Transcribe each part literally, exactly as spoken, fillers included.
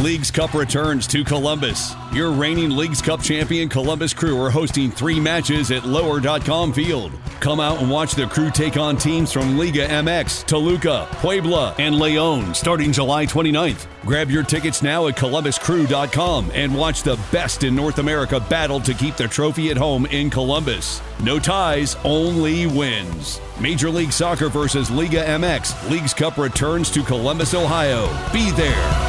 Leagues Cup returns to Columbus. Your reigning Leagues Cup champion Columbus Crew are hosting three matches at lower dot com Field. Come out and watch the Crew take on teams from Liga M X, Toluca, Puebla, and León starting July twenty-ninth. Grab your tickets now at columbus crew dot com and watch the best in North America battle to keep the trophy at home in Columbus. No ties, only wins. Major League Soccer versus Liga M X. Leagues Cup returns to Columbus, Ohio. Be there.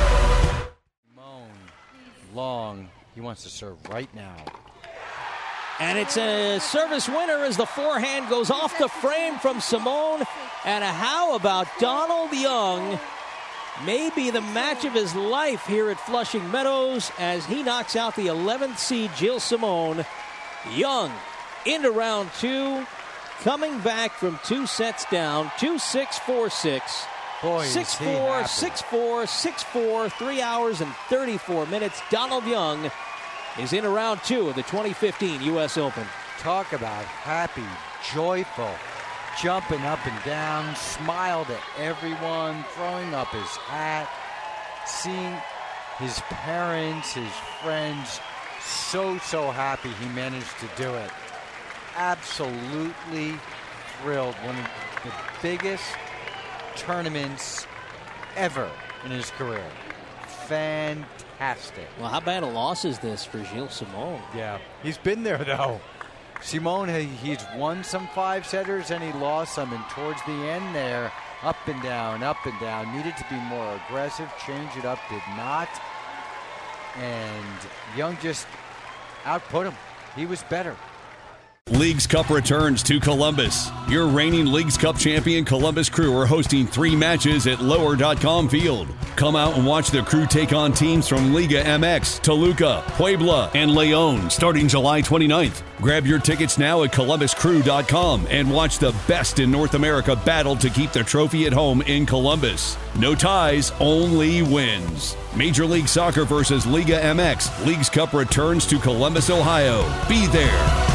Long. He wants to serve right now. And it's a service winner as the forehand goes off the frame from Simone. And how about Donald Young? Maybe the match of his life here at Flushing Meadows as he knocks out the eleventh seed Gilles Simon. Young into round two, coming back from two sets down, two six, four six. Boy, six four, six four, six four, three hours and thirty-four minutes. Donald Young is in round two of the twenty fifteen U S Open. Talk about happy, joyful, jumping up and down, smiled at everyone, throwing up his hat, seeing his parents, his friends, so, so happy he managed to do it. Absolutely thrilled. One of the biggest tournaments ever in his career. Fantastic. Well, how bad a loss is this for Gilles Simon? Yeah, he's been there though. Simon, he's won some five setters and he lost some, and towards the end there, up and down, up and down, needed to be more aggressive, change it up, did not, and Young just output him. He was better. Leagues Cup returns to Columbus. Your reigning Leagues Cup champion Columbus Crew are hosting three matches at lower dot com Field. Come out and watch the Crew take on teams from Liga M X, Toluca, Puebla, and León starting July twenty-ninth. Grab your tickets now at columbus crew dot com and watch the best in North America battle to keep the trophy at home in Columbus. No ties, only wins. Major League Soccer versus Liga M X. Leagues Cup returns to Columbus, Ohio. Be there.